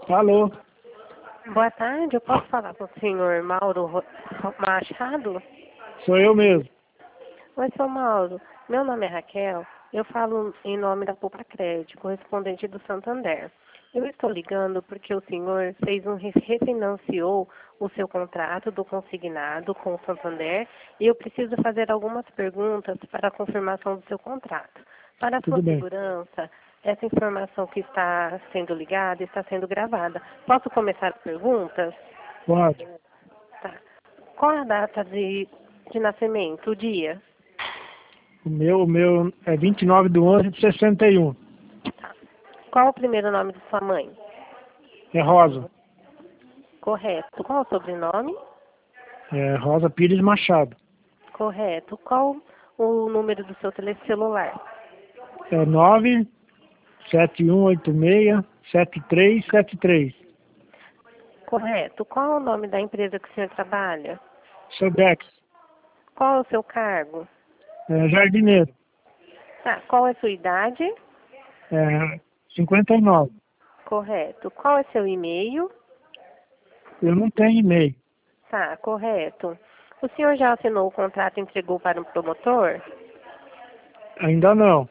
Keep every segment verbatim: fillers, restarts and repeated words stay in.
Alô? Boa tarde, eu posso falar com o senhor Mauro Ro- Machado? Sou eu mesmo. Oi, senhor Mauro. Meu nome é Raquel. Eu falo em nome da Poupa Crédito, correspondente do Santander. Eu estou ligando porque o senhor fez um re- refinanciou o seu contrato do consignado com o Santander e eu preciso fazer algumas perguntas para a confirmação do seu contrato. Para a sua Tudo bem. segurança, essa informação que está sendo ligada está sendo gravada. Posso começar as perguntas? Pode. Tá. Qual é a data de, de nascimento, o dia? O meu, o meu é vinte e nove de onze de sessenta e um. Tá. Qual o primeiro nome de sua mãe? É Rosa. Correto. Qual o sobrenome? É Rosa Pires Machado. Correto. Qual o número do seu tele- celular? É nove sete um oito seis sete três sete três. Correto. Qual o nome da empresa que o senhor trabalha? Seu Bex. Qual é o seu cargo? É jardineiro. Tá. Qual é a sua idade? É cinquenta e nove. Correto. Qual é seu e-mail? Eu não tenho e-mail. Tá, correto. O senhor já assinou o contrato e entregou para o promotor? Ainda não.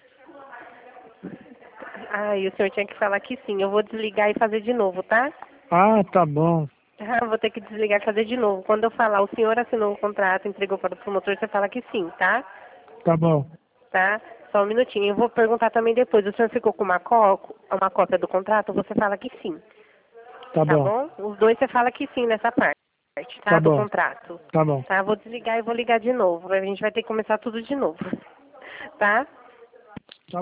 Ah, e o senhor tinha que falar que sim. Eu vou desligar e fazer de novo, tá? Ah, tá bom. Ah, vou ter que desligar e fazer de novo. Quando eu falar, o senhor assinou o contrato, entregou para o promotor, você fala que sim, tá? Tá bom. Tá? Só um minutinho. Eu vou perguntar também depois. O senhor ficou com uma, có uma cópia do contrato? Você fala que sim. Tá Tá bom. bom? Os dois você fala que sim nessa parte, tá? Tá Do bom. contrato. Tá bom. Tá? Vou desligar e vou ligar de novo. A gente vai ter que começar tudo de novo. Tá?